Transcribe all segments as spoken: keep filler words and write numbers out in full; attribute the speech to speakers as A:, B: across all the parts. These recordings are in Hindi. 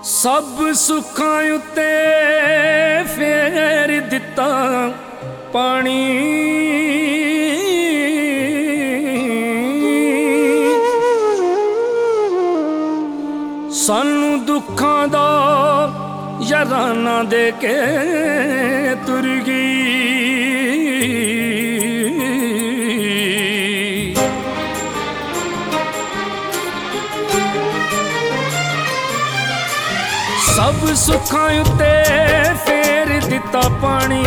A: सब सुखां उत्ते फेर दिता पानी, सानू दुखां दा याराना दे के तुर गई। सब सुखां उत्ते फेर दिता पानी,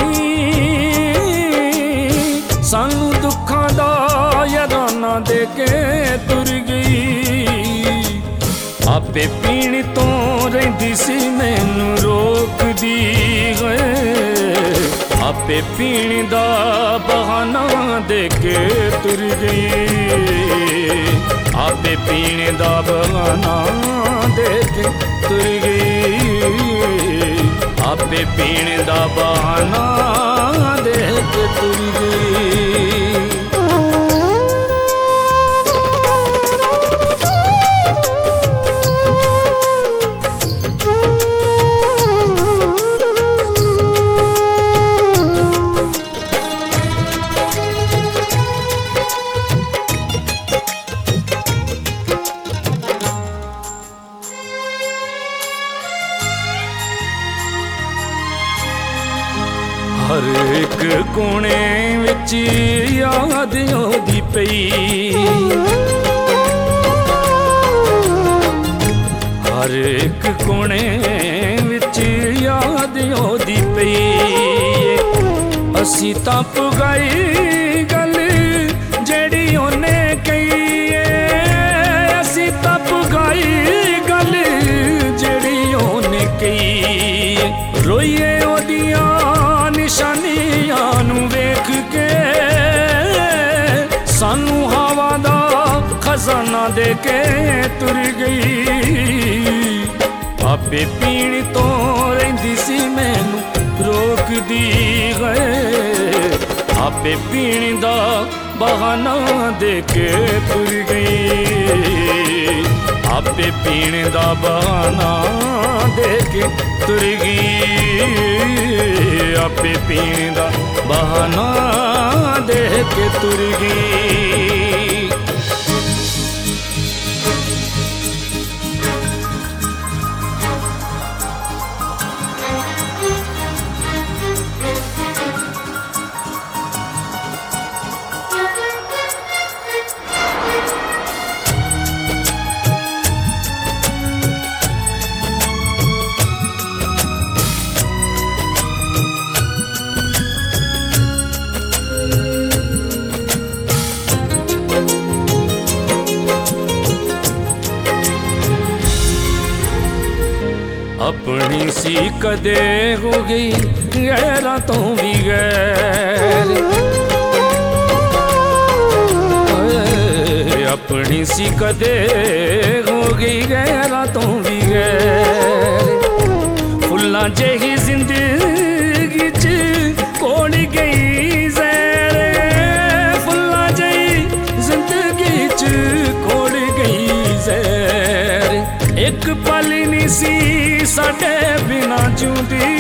A: सानू दुखां दा याराना दे के तुर गई। आपे पीण तो रहिंदी सी मैनू रोकदी है, आपे पीण दा बहाना दे के तुर गई। आपे पीण दा बहाना दे के तुर गई। आपे पीण दा बहाना दे के तुर गई। हर एक कोने विच याद आउंदी पई, हर एक कोने विच याद आउंदी पई। असी तां पुगाई गल जेड़ी ओने कही, असी तां पुगाई गल जेड़ी ओने कही। रोइए ओदियां निशानियां नू वेख के, सानू हवा दा खजाना दे के तुर गई। आपे पीण तो रहिंदी सी मैनू रोकदी है, आपे पीण दा बहाना दे के तुर गई। आपे पीण दा बहाना दे के तुर गई। आपे पीण दा बहाना दे के तुर गई। अपनी सी कदे हो गई गैरा तो भी गैर, अपनी सी कदे हो गई गैरा तो भी गैर। फुल्लां जेही जिंदगी च कोड़ गई जैर, फुल्लां जेही जिंदगी च कोड़ गई जैर। एक पल नी सी साडे बिना जूंदी,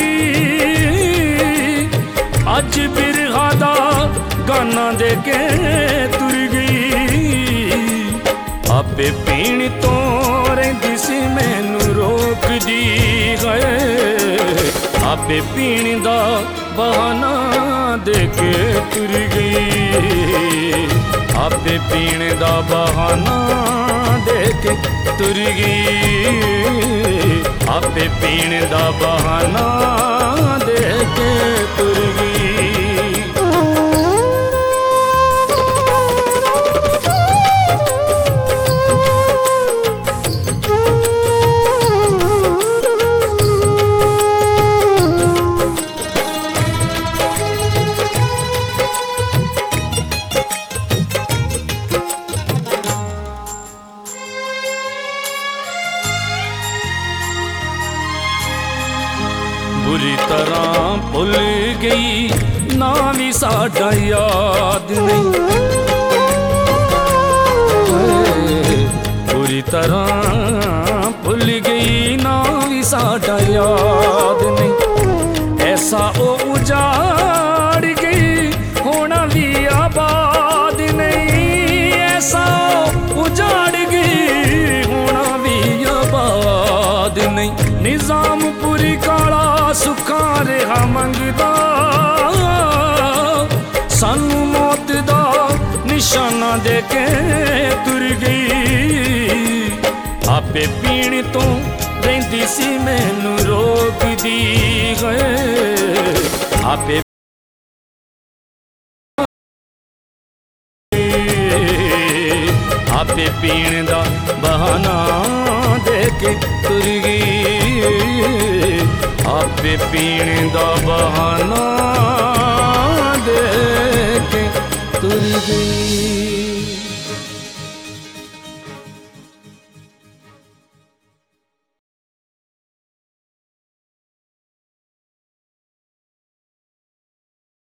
A: अज बिरहा दा गाना दे के तुर गई। आपे पीण तो रहिंदी सी मैनू रोकदी है, आपे पीण दा बहाना दे के तुर गई। आपे पीण दा बहाना दे के तुर गई। आपे पीण दा बहाना दे के तुर गई। बुरी तरह भुल गई ना भी साडा याद नहीं, बुरी तरह भुल गई ना भी साडा याद नहीं। ऐसा ओ उजाड़ गई होना भी आबाद नहीं, ऐसा उजाड़ गई होना भी आबाद नहीं। निजामपुरी काला सुखा रहा मंगदा, सानू मौत दा निशाना दे के तुर गई। आपे पीण तो रहिंदी सी मैनू रोकदी है, आपे आपे पीण दा बहाना दे के तुर गई, आपे पीण दा बहाना